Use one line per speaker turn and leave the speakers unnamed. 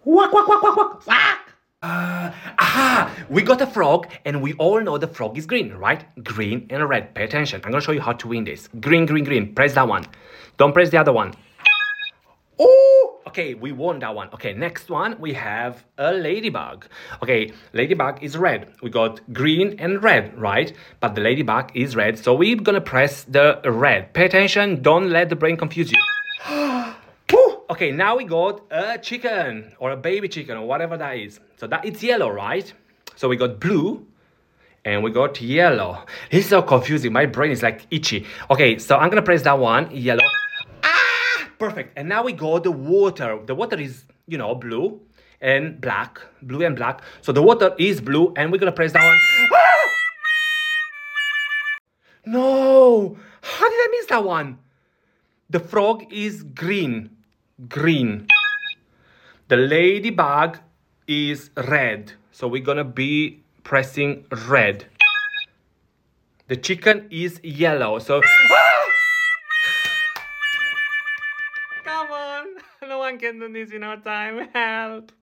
Quack, quack, quack, quack, quack, quack. We got a frog, and we all know the frog is green, right? Green and red. Pay attention. I'm gonna show you how to win this. Green, green, green. Press that one. Don't press the other one. Oh, okay, we won that one. Okay, next one, we have a ladybug. Okay, ladybug is red. We got green and red, right? But the ladybug is red, so we're gonna press the red. Pay attention, don't let the brain confuse you. Whew. Okay, now we got a chicken or a baby chicken or whatever that is. So that it's yellow, right? So we got blue and we got yellow. This is so confusing. My brain is like itchy. Okay, so I'm gonna press that one, yellow. Perfect. And now we got the water. The water is, blue and black. Blue and black. So the water is blue and we're gonna press that one. No! How did I miss that one? The frog is green. Green. The ladybug is red. So we're gonna be pressing red. The chicken is yellow. So come on. No one can do this in our time. Help.